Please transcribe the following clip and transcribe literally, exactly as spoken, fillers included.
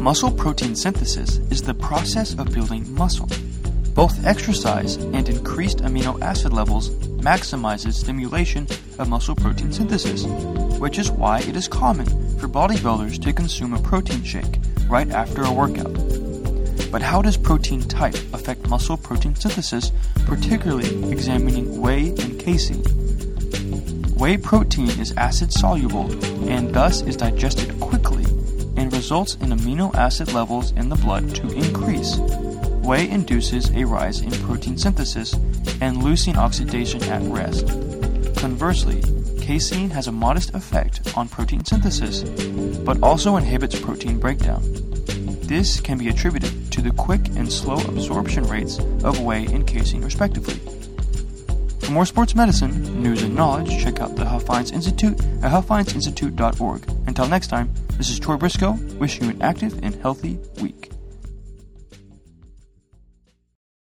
Muscle protein synthesis is the process of building muscle. Both exercise and increased amino acid levels maximizes stimulation of muscle protein synthesis, which is why it is common for bodybuilders to consume a protein shake right after a workout. But how does protein type affect muscle protein synthesis, particularly examining whey and casein? Whey protein is acid-soluble and thus is digested quickly and results in amino acid levels in the blood to increase. Whey induces a rise in protein synthesis and leucine oxidation at rest. Conversely, casein has a modest effect on protein synthesis, but also inhibits protein breakdown. This can be attributed to the quick and slow absorption rates of whey and casein respectively. For more sports medicine, news and knowledge, check out the Health Science Institute at health science institute dot org. Until next time, this is Troy Briscoe, wishing you an active and healthy week.